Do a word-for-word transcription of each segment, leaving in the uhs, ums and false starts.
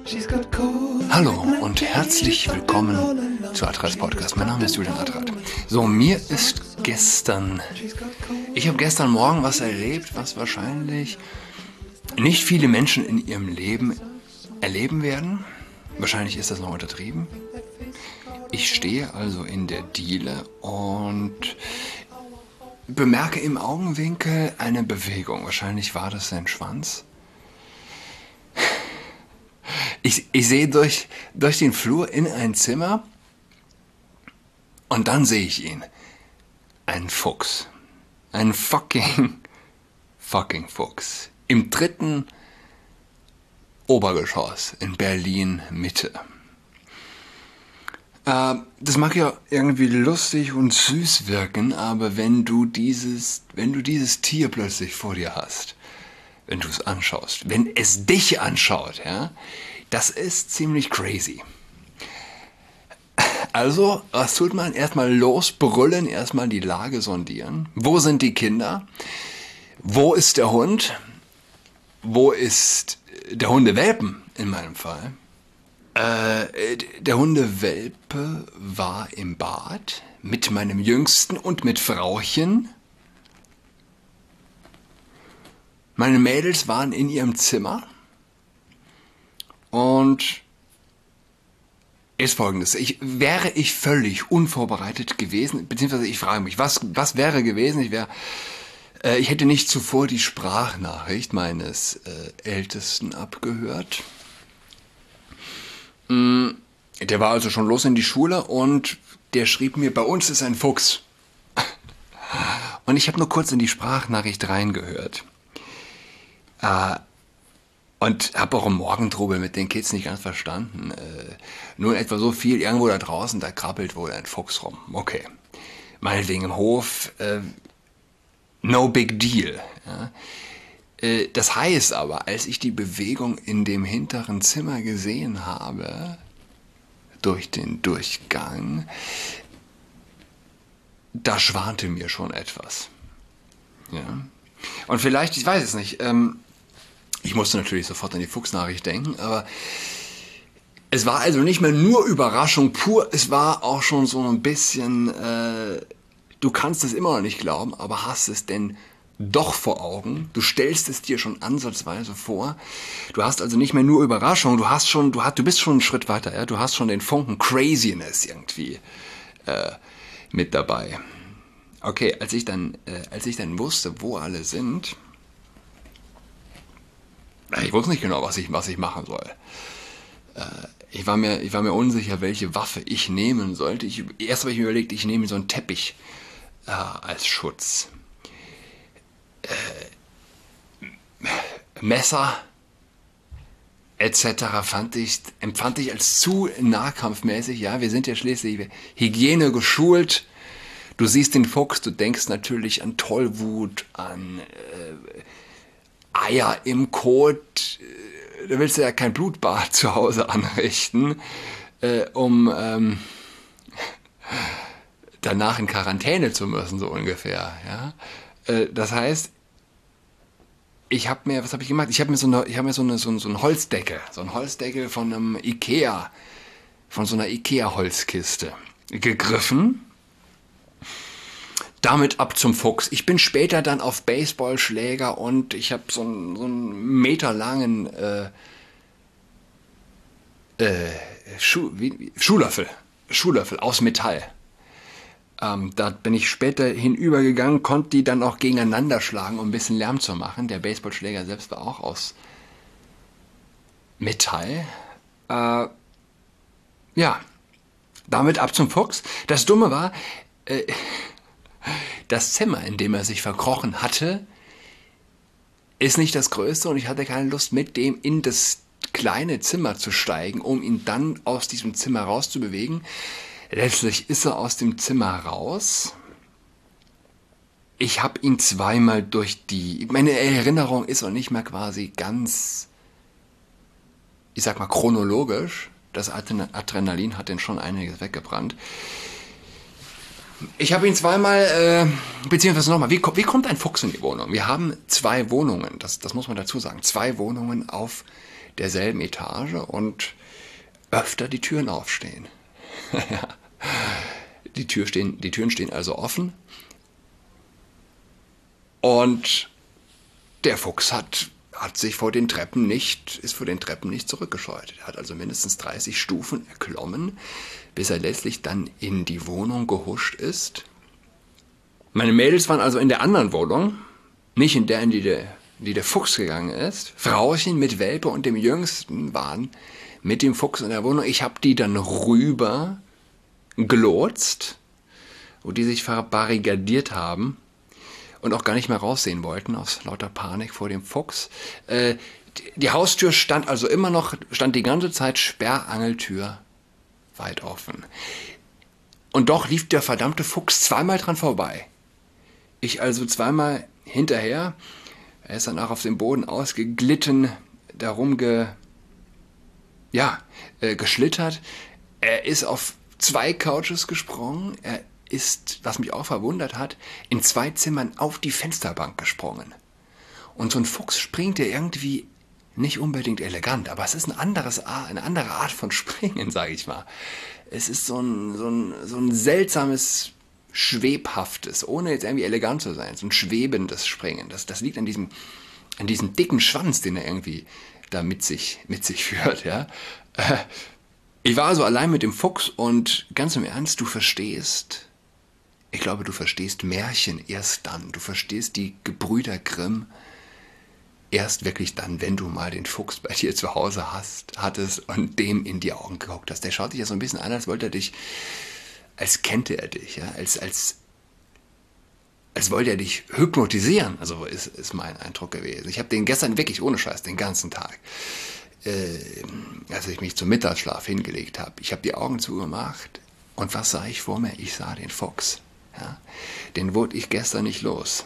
Hallo und herzlich willkommen zu Adrats Podcast. Mein Name ist Julian Adrat. So, mir ist gestern, ich habe gestern Morgen was erlebt, was wahrscheinlich nicht viele Menschen in ihrem Leben erleben werden. Wahrscheinlich ist das noch untertrieben. Ich stehe also in der Diele und bemerke im Augenwinkel eine Bewegung. Wahrscheinlich war das sein Schwanz. Ich, ich sehe durch, durch den Flur in ein Zimmer und dann sehe ich ihn. Ein Fuchs. Ein fucking, fucking Fuchs. Im dritten Obergeschoss in Berlin Mitte. Äh, das mag ja irgendwie lustig und süß wirken, aber wenn du dieses, wenn du dieses Tier plötzlich vor dir hast, wenn du es anschaust, wenn es dich anschaut, ja, das ist ziemlich crazy. Also, was tut man? Erstmal losbrüllen, erstmal die Lage sondieren. Wo sind die Kinder? Wo ist der Hund? Wo ist der Hundewelpen in meinem Fall? Äh, der Hundewelpe war im Bad mit meinem Jüngsten und mit Frauchen. Meine Mädels waren in ihrem Zimmer. Und ist Folgendes. Ich, wäre ich völlig unvorbereitet gewesen, beziehungsweise ich frage mich, was, was wäre gewesen? Ich, wär, äh, ich hätte nicht zuvor die Sprachnachricht meines äh, Ältesten abgehört. Mm, der war also schon los in die Schule und der schrieb mir, bei uns ist ein Fuchs. Und ich habe nur kurz in die Sprachnachricht reingehört. Äh, Und habe auch im Morgentrubel mit den Kids nicht ganz verstanden. Äh, nur etwa so viel, irgendwo da draußen, da krabbelt wohl ein Fuchs rum. Okay. Meinetwegen im Hof, äh, no big deal. Ja. Äh, das heißt aber, als ich die Bewegung in dem hinteren Zimmer gesehen habe, durch den Durchgang, da schwante mir schon etwas. Ja. Und vielleicht, ich weiß es nicht, ähm, ich musste natürlich sofort an die Fuchsnachricht denken, aber es war also nicht mehr nur Überraschung pur, es war auch schon so ein bisschen, äh, du kannst es immer noch nicht glauben, aber hast es denn doch vor Augen, du stellst es dir schon ansatzweise vor, du hast also nicht mehr nur Überraschung, du hast schon, du, hast, du bist schon einen Schritt weiter, ja? Du hast schon den Funken Craziness irgendwie äh, mit dabei. Okay, als ich dann, äh, als ich dann wusste, wo alle sind, ich wusste nicht genau, was ich, was ich machen soll. Äh, ich, war mir, ich war mir unsicher, welche Waffe ich nehmen sollte. Ich, erst habe ich mir überlegt, ich nehme so einen Teppich äh, als Schutz. Äh, Messer et cetera fand ich, empfand ich als zu nahkampfmäßig. Ja, wir sind ja schließlich Hygiene geschult. Du siehst den Fuchs, du denkst natürlich an Tollwut, an äh, Eier im Kot, da willst du ja kein Blutbad zu Hause anrichten, äh, um ähm, danach in Quarantäne zu müssen, so ungefähr. Ja? Äh, das heißt, ich habe mir, was habe ich gemacht? Ich habe mir, so eine, ich hab mir so, eine, so, ein, so einen Holzdeckel, so einen Holzdeckel von einem Ikea, von so einer Ikea-Holzkiste gegriffen. Damit ab zum Fuchs. Ich bin später dann auf Baseballschläger und ich habe so einen, so einen meterlangen äh, äh, Schuh, wie, Schuhlöffel, Schuhlöffel aus Metall. Ähm, da bin ich später hinübergegangen, konnte die dann auch gegeneinander schlagen, um ein bisschen Lärm zu machen. Der Baseballschläger selbst war auch aus Metall. Äh, ja, damit ab zum Fuchs. Das Dumme war, äh, das Zimmer, in dem er sich verkrochen hatte, ist nicht das größte und ich hatte keine Lust, mit dem in das kleine Zimmer zu steigen, um ihn dann aus diesem Zimmer rauszubewegen. Letztlich ist er aus dem Zimmer raus. Ich habe ihn zweimal durch die... Meine Erinnerung ist auch nicht mehr quasi ganz, ich sag mal, chronologisch. Das Adrenalin hat den schon einiges weggebrannt. Ich habe ihn zweimal, äh, beziehungsweise nochmal, wie, wie kommt ein Fuchs in die Wohnung? Wir haben zwei Wohnungen, das, das muss man dazu sagen, zwei Wohnungen auf derselben Etage und öfter die Türen aufstehen. die, Tür stehen. Die Türen stehen also offen und der Fuchs hat, hat sich vor den Treppen nicht, ist vor den Treppen nicht zurückgescheut. Er hat also mindestens dreißig Stufen erklommen, bis er letztlich dann in die Wohnung gehuscht ist. Meine Mädels waren also in der anderen Wohnung, nicht in der, in die der, in die der Fuchs gegangen ist. Frauchen mit Welpe und dem Jüngsten waren mit dem Fuchs in der Wohnung. Ich habe die dann rüber gelotst, wo die sich verbarrikadiert haben und auch gar nicht mehr raussehen wollten, aus lauter Panik vor dem Fuchs. Äh, die, die Haustür stand also immer noch, stand die ganze Zeit Sperrangeltür weit offen. Und doch lief der verdammte Fuchs zweimal dran vorbei. Ich also zweimal hinterher. Er ist dann auch auf dem Boden ausgeglitten, darum ge, ja, äh, geschlittert. Er ist auf zwei Couches gesprungen. Er ist, was mich auch verwundert hat, in zwei Zimmern auf die Fensterbank gesprungen. Und so ein Fuchs springt ja irgendwie nicht unbedingt elegant, aber es ist ein anderes, eine andere Art von Springen, sage ich mal. Es ist so ein, so ein, so ein seltsames, schwebhaftes, ohne jetzt irgendwie elegant zu sein, so ein schwebendes Springen. Das, das liegt an diesem, an diesem dicken Schwanz, den er irgendwie da mit sich, mit sich führt. Ja? Ich war also allein mit dem Fuchs und ganz im Ernst, du verstehst, ich glaube, du verstehst Märchen erst dann. Du verstehst die Gebrüder Grimm erst wirklich dann, wenn du mal den Fuchs bei dir zu Hause hast, hattest und dem in die Augen geguckt hast. Der schaut dich ja so ein bisschen an, als wollte er dich, als kannte er dich, ja, als, als, als wollte er dich hypnotisieren. Also ist, ist mein Eindruck gewesen. Ich habe den gestern wirklich ohne Scheiß den ganzen Tag, äh, als ich mich zum Mittagsschlaf hingelegt habe, ich habe die Augen zugemacht und was sah ich vor mir? Ich sah den Fuchs. Ja? Den wurde ich gestern nicht los.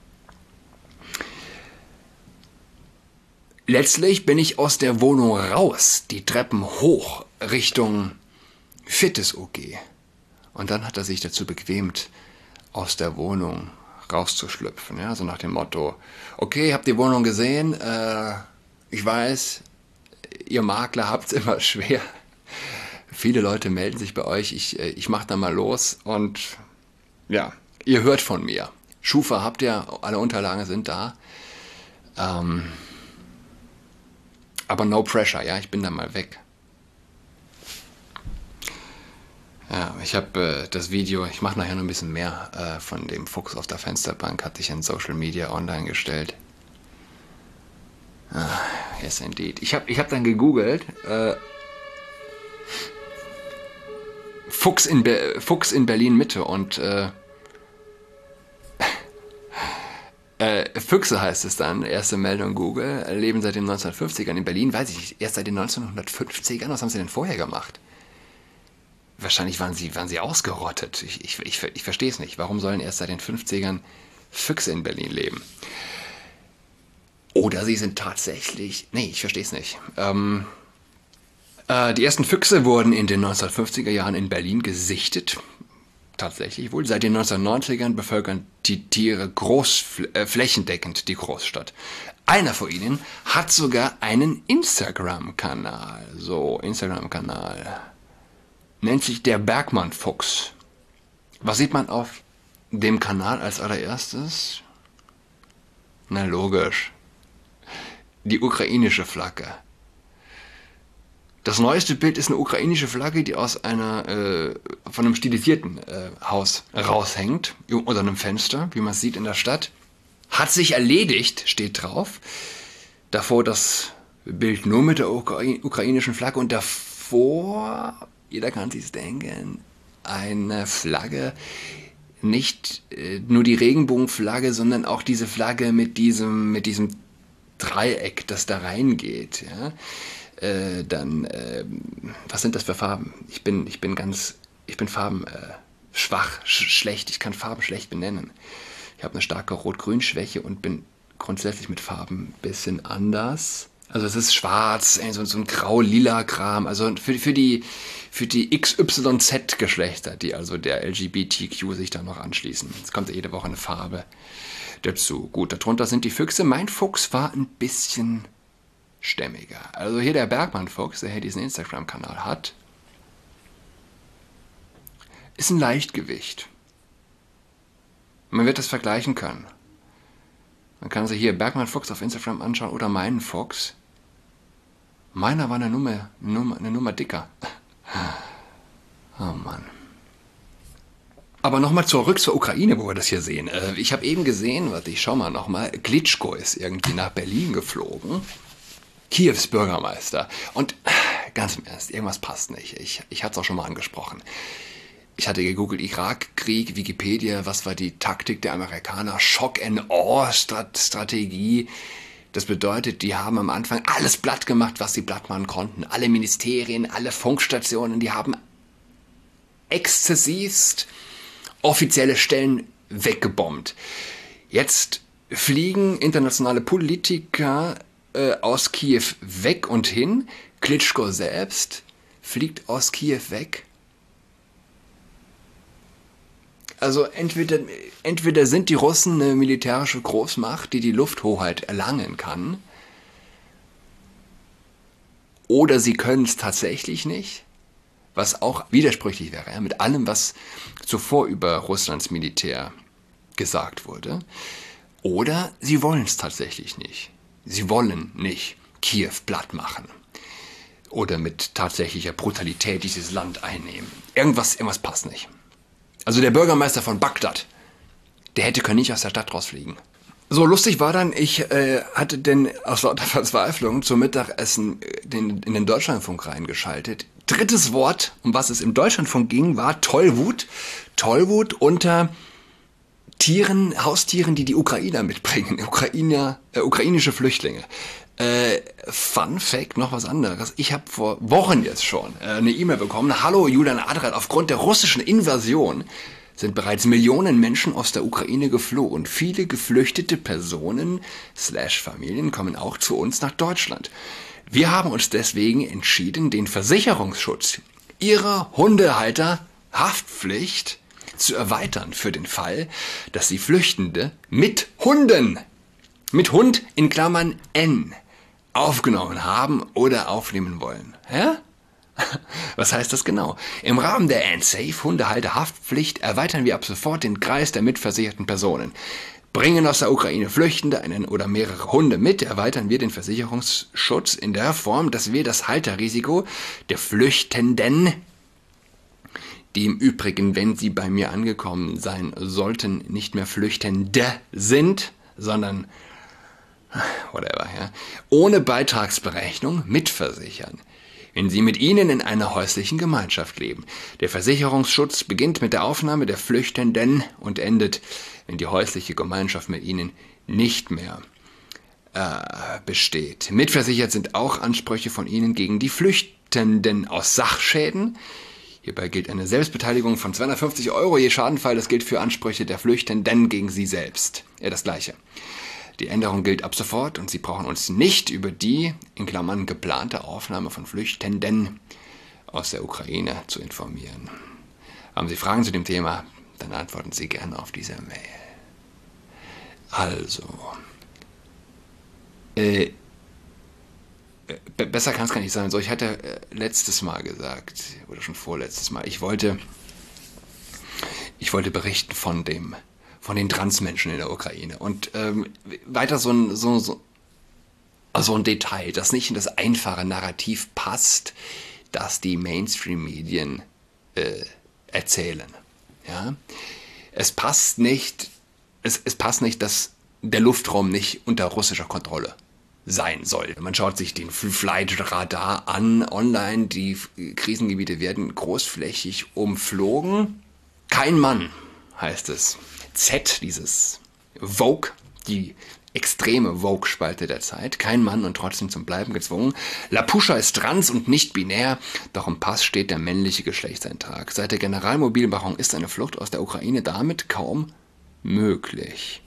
Letztlich bin ich aus der Wohnung raus, die Treppen hoch Richtung Fitness-O G. Und dann hat er sich dazu bequemt, aus der Wohnung rauszuschlüpfen. Ja? Also nach dem Motto, okay, habt die Wohnung gesehen, äh, ich weiß, ihr Makler habt es immer schwer. Viele Leute melden sich bei euch, ich, ich mache da mal los und ja, ihr hört von mir. Schufa habt ihr, alle Unterlagen sind da. Ähm, aber no pressure, ja, ich bin da mal weg. Ja, ich habe äh, das Video, ich mache nachher noch ein bisschen mehr äh, von dem Fuchs auf der Fensterbank, hatte ich in Social Media online gestellt. Ah, yes indeed. Ich habe ich hab dann gegoogelt, äh, Fuchs in, Be- Fuchs in Berlin Mitte und äh, äh, Füchse heißt es dann, erste Meldung Google, leben seit den neunzehnhundertfünfzigern in Berlin, weiß ich nicht, erst seit den neunzehnhundertfünfzigern, was haben sie denn vorher gemacht? Wahrscheinlich waren sie, waren sie ausgerottet. Ich, ich, ich, ich verstehe es nicht. Warum sollen erst seit den fünfzigern Füchse in Berlin leben? Oder sie sind tatsächlich... Nee, ich verstehe es nicht. Ähm, äh, die ersten Füchse wurden in den neunzehnhundertfünfziger Jahren in Berlin gesichtet. Tatsächlich wohl. Seit den neunzehnhundertneunzigern bevölkern die Tiere groß, äh, flächendeckend die Großstadt. Einer von ihnen hat sogar einen Instagram-Kanal. So, Instagram-Kanal. Nennt sich der Bergmann-Fuchs. Was sieht man auf dem Kanal als allererstes? Na logisch. Die ukrainische Flagge. Das neueste Bild ist eine ukrainische Flagge, die aus einer äh, von einem stilisierten äh, Haus raushängt, unter einem Fenster, wie man es sieht in der Stadt. Hat sich erledigt, steht drauf. Davor das Bild nur mit der Ukra- ukrainischen Flagge und davor... Jeder kann sich's denken, eine Flagge, nicht äh, nur die Regenbogenflagge, sondern auch diese Flagge mit diesem, mit diesem Dreieck, das da reingeht. Ja? Äh, dann, äh, was sind das für Farben? Ich bin, ich bin ganz, ich bin Farben äh, schwach, sch- schlecht, ich kann Farben schlecht benennen. Ich habe eine starke Rot-Grün-Schwäche und bin grundsätzlich mit Farben ein bisschen anders. Also es ist schwarz, so, so ein grau-lila-Kram, also für, für die, für die X Y Z-Geschlechter, die also der L G B T Q sich da noch anschließen. Jetzt kommt ja jede Woche eine Farbe dazu. Gut, darunter sind die Füchse. Mein Fuchs war ein bisschen stämmiger. Also hier der Bergmann-Fuchs, der hier diesen Instagram-Kanal hat, ist ein Leichtgewicht. Man wird das vergleichen können. Man kann sich hier Bergmann-Fuchs auf Instagram anschauen oder meinen Fuchs. Meiner war eine Nummer, eine Nummer, eine Nummer dicker. Oh Mann. Aber nochmal zurück zur Ukraine, wo wir das hier sehen. Ich habe eben gesehen, warte, ich schau mal nochmal, Klitschko ist irgendwie nach Berlin geflogen. Kiews Bürgermeister. Und ganz im Ernst, irgendwas passt nicht. Ich, ich hatte es auch schon mal angesprochen. Ich hatte gegoogelt, Irakkrieg, Wikipedia, was war die Taktik der Amerikaner? Shock-and-Awe-Strategie. Das bedeutet, die haben am Anfang alles platt gemacht, was sie platt machen konnten. Alle Ministerien, alle Funkstationen, die haben exzessivst offizielle Stellen weggebombt. Jetzt fliegen internationale Politiker äh, aus Kiew weg und hin. Klitschko selbst fliegt aus Kiew weg. Also entweder, entweder sind die Russen eine militärische Großmacht, die die Lufthoheit erlangen kann, oder sie können es tatsächlich nicht, was auch widersprüchlich wäre, ja, mit allem, was zuvor über Russlands Militär gesagt wurde, oder sie wollen es tatsächlich nicht. Sie wollen nicht Kiew platt machen oder mit tatsächlicher Brutalität dieses Land einnehmen. Irgendwas, irgendwas passt nicht. Also der Bürgermeister von Bagdad, der hätte können nicht aus der Stadt rausfliegen. So lustig war dann, ich äh, hatte denn aus lauter Verzweiflung zum Mittagessen den, in den Deutschlandfunk reingeschaltet. Drittes Wort, um was es im Deutschlandfunk ging, war Tollwut. Tollwut unter Tieren, Haustieren, die die Ukrainer mitbringen. Ukrainer, äh, ukrainische Flüchtlinge. Äh, Fun Fact, noch was anderes. Ich habe vor Wochen jetzt schon äh, eine E-Mail bekommen. Hallo Julian Adrat, aufgrund der russischen Invasion sind bereits Millionen Menschen aus der Ukraine geflohen. Viele geflüchtete Personen slash Familien kommen auch zu uns nach Deutschland. Wir haben uns deswegen entschieden, den Versicherungsschutz ihrer Hundehalter Haftpflicht zu erweitern für den Fall, dass sie Flüchtende mit Hunden, mit Hund in Klammern N, aufgenommen haben oder aufnehmen wollen. Ja? Was heißt das genau? Im Rahmen der N-Safe Hundehalter-Haftpflicht erweitern wir ab sofort den Kreis der mitversicherten Personen. Bringen aus der Ukraine Flüchtende einen oder mehrere Hunde mit, erweitern wir den Versicherungsschutz in der Form, dass wir das Halterrisiko der Flüchtenden, die im Übrigen, wenn sie bei mir angekommen sein sollten, nicht mehr Flüchtende sind, sondern whatever, ja, ohne Beitragsberechnung mitversichern, wenn sie mit ihnen in einer häuslichen Gemeinschaft leben. Der Versicherungsschutz beginnt mit der Aufnahme der Flüchtenden und endet, wenn die häusliche Gemeinschaft mit ihnen nicht mehr äh, besteht. Mitversichert sind auch Ansprüche von ihnen gegen die Flüchtenden aus Sachschäden. Hierbei gilt eine Selbstbeteiligung von zweihundertfünfzig Euro je Schadenfall. Das gilt für Ansprüche der Flüchtenden gegen sie selbst. Ja, das Gleiche. Die Änderung gilt ab sofort und Sie brauchen uns nicht über die, in Klammern, geplante Aufnahme von Flüchtenden aus der Ukraine zu informieren. Haben Sie Fragen zu dem Thema, dann antworten Sie gerne auf diese Mail. Also, äh, b- besser kann es gar nicht sein. So, ich hatte äh, letztes Mal gesagt, oder schon vorletztes Mal, ich wollte, ich wollte berichten von dem von den Transmenschen in der Ukraine. Und ähm, weiter so ein, so, so, so ein Detail, das nicht in das einfache Narrativ passt, das die Mainstream-Medien äh, erzählen. Ja? Es passt nicht, es, es passt nicht, dass der Luftraum nicht unter russischer Kontrolle sein soll. Man schaut sich den Flight Radar an online, die Krisengebiete werden großflächig umflogen. Kein Mann, heißt es. Z, dieses Vogue, die extreme Vogue-Spalte der Zeit. Kein Mann und trotzdem zum Bleiben gezwungen. Lapuscha ist trans und nicht binär, doch im Pass steht der männliche Geschlechtseintrag. Seit der Generalmobilmachung ist eine Flucht aus der Ukraine damit kaum möglich.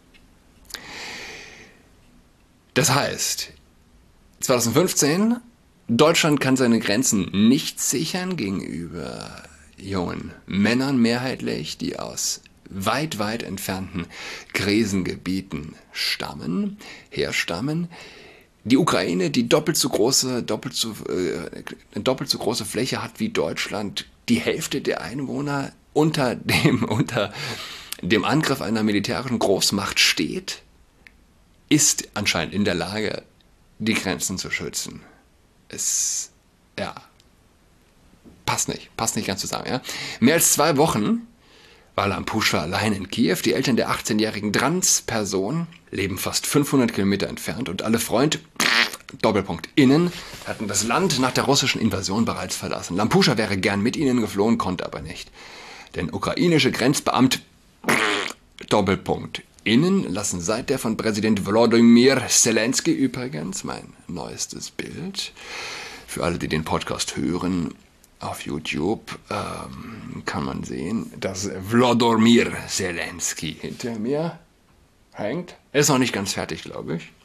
Das heißt, zweitausendfünfzehn, Deutschland kann seine Grenzen nicht sichern gegenüber jungen Männern mehrheitlich, die aus weit, weit entfernten Krisengebieten stammen, herstammen. Die Ukraine, die doppelt so große, doppelt so, äh, eine doppelt so große Fläche hat wie Deutschland, die Hälfte der Einwohner unter dem, unter dem Angriff einer militärischen Großmacht steht, ist anscheinend in der Lage, die Grenzen zu schützen. Es, ja, passt nicht, passt nicht ganz zusammen. Ja? Mehr als zwei Wochen war Lampuschka allein in Kiew. Die Eltern der achtzehnjährigen Trans-Person leben fast fünfhundert Kilometer entfernt und alle Freunde, Doppelpunkt, innen, hatten das Land nach der russischen Invasion bereits verlassen. Lampuschka wäre gern mit ihnen geflohen, konnte aber nicht. Denn ukrainische Grenzbeamte, Doppelpunkt, innen lassen seit der von Präsident Volodymyr Zelensky übrigens, mein neuestes Bild, für alle, die den Podcast hören, auf YouTube ähm, kann man sehen, dass Volodymyr Zelensky hinter mir hängt. Er ist noch nicht ganz fertig, glaube ich.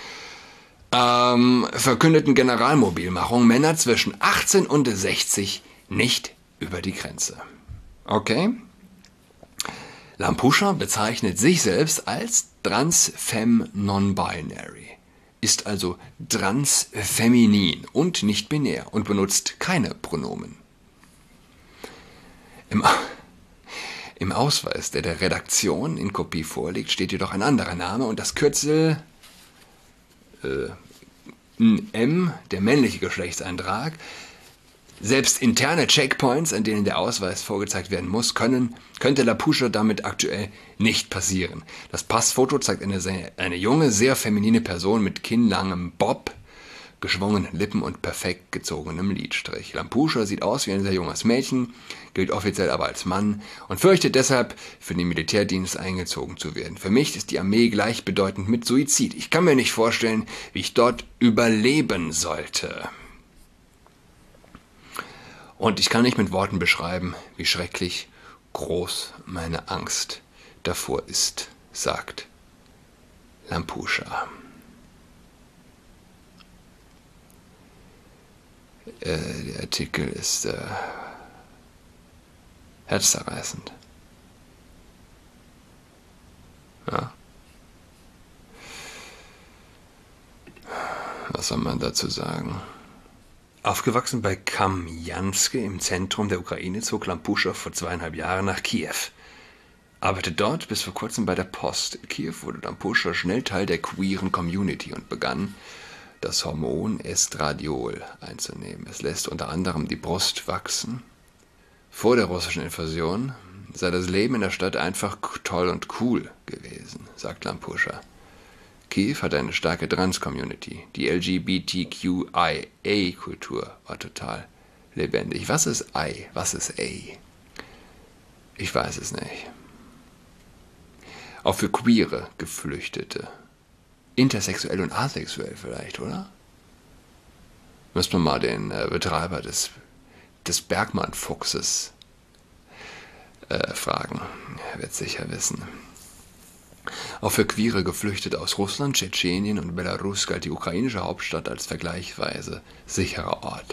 Ähm, verkündeten Generalmobilmachung, Männer zwischen achtzehn und sechzig nicht über die Grenze. Okay? Lampuschka bezeichnet sich selbst als Trans-Femme Non-Binary, ist also transfeminin und nicht binär und benutzt keine Pronomen. Im, Im Ausweis, der der Redaktion in Kopie vorliegt, steht jedoch ein anderer Name und das Kürzel äh, M, der männliche Geschlechtseintrag. Selbst interne Checkpoints, an denen der Ausweis vorgezeigt werden muss, können, könnte Lampuschka damit aktuell nicht passieren. Das Passfoto zeigt eine, eine junge, sehr feminine Person mit kinnlangem Bob, geschwungenen Lippen und perfekt gezogenem Lidstrich. Lampuschka sieht aus wie ein sehr junges Mädchen, gilt offiziell aber als Mann und fürchtet deshalb, für den Militärdienst eingezogen zu werden. Für mich ist die Armee gleichbedeutend mit Suizid. Ich kann mir nicht vorstellen, wie ich dort überleben sollte. Und ich kann nicht mit Worten beschreiben, wie schrecklich groß meine Angst davor ist, sagt Lampuschka. Äh, der Artikel ist äh, herzzerreißend. Ja. Was soll man dazu sagen? Aufgewachsen bei Kamjanske im Zentrum der Ukraine zog Lampuschka vor zweieinhalb Jahren nach Kiew. Arbeitet dort bis vor kurzem bei der Post. In Kiew wurde Lampuschka schnell Teil der queeren Community und begann, das Hormon Estradiol einzunehmen. Es lässt unter anderem die Brust wachsen. Vor der russischen Invasion sei das Leben in der Stadt einfach toll und cool gewesen, sagt Lampuschka. Kiew hat eine starke Trans-Community. Die L G B T Q I A-Kultur war total lebendig. Was ist I? Was ist A? Ich weiß es nicht. Auch für queere Geflüchtete. Intersexuell und asexuell vielleicht, oder? Müssen wir mal den äh, Betreiber des, des Bergmann-Fuchses äh, fragen. Er wird sicher wissen. Auch für queere Geflüchtete aus Russland, Tschetschenien und Belarus galt die ukrainische Hauptstadt als vergleichsweise sicherer Ort.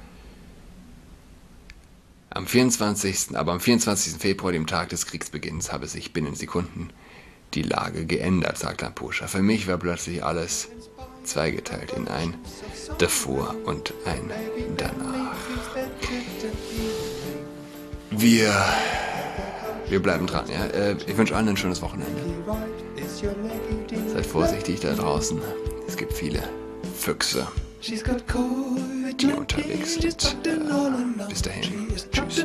Am vierundzwanzigsten Aber am vierundzwanzigsten Februar, dem Tag des Kriegsbeginns, habe sich binnen Sekunden die Lage geändert, sagt Lampuschka. Für mich war plötzlich alles zweigeteilt in ein Davor und ein Danach. Wir... Wir bleiben dran, ja. Ich wünsche allen ein schönes Wochenende. Seid vorsichtig da draußen. Es gibt viele Füchse, die unterwegs sind. Äh, bis dahin. Tschüss.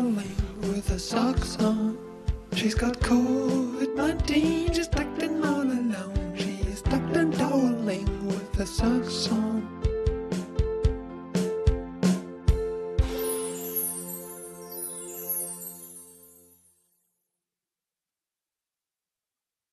She's got COVID nineteen, she's tucked in all alone. She's tucked and toweling with her socks on.